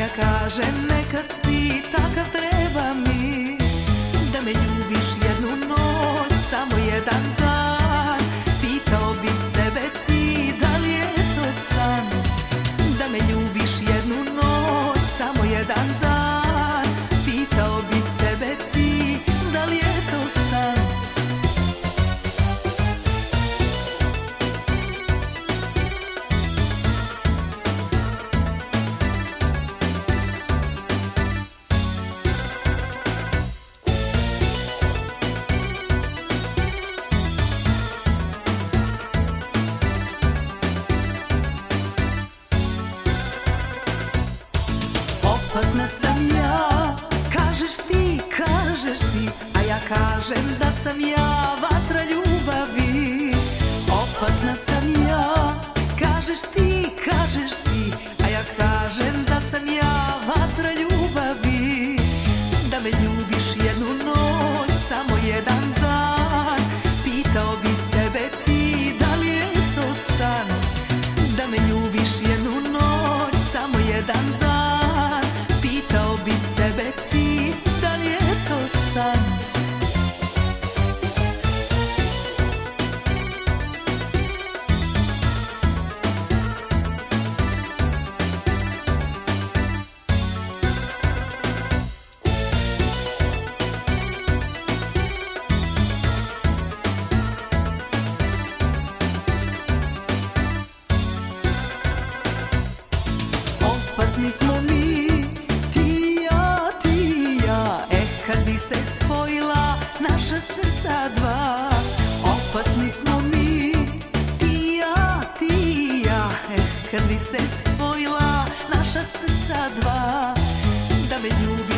kažem neka si takav, treba mi da me ljubiš jednu noć, samo jedan dan. Pitao bi sebe ti da li je to san, da me ljubiš jednu noć, samo jedan dan. Pitao bi sebe ti da li je to san. Opasna sam ja, kažeš ti, a ja kažem da sam ja vatra ljubavi. Opasna sam ja, kažeš ti, a ja kažem da sam ja vatra ljubavi. Da me ljubiš jednu noć, samo jedan dan. Pitao bi sebe ti da li je to san, da me ljubiš jednu noć, samo jedan dan. Pitao bi sebe ti da li je to san. Opasni smo mi, ti ja, kad bi se spojila naša srca dva. Opasni smo mi, ti ja, kad bi se spojila naša srca dva. Da me ljubi